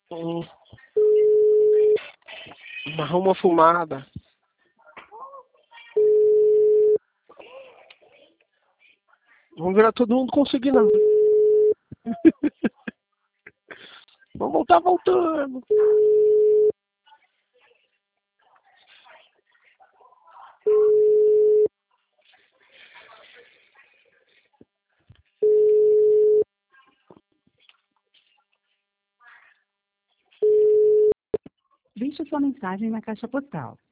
Hum, Arruma uma fumada. Vamos virar todo mundo conseguindo. Vamos voltar voltando. Deixe sua mensagem na caixa postal.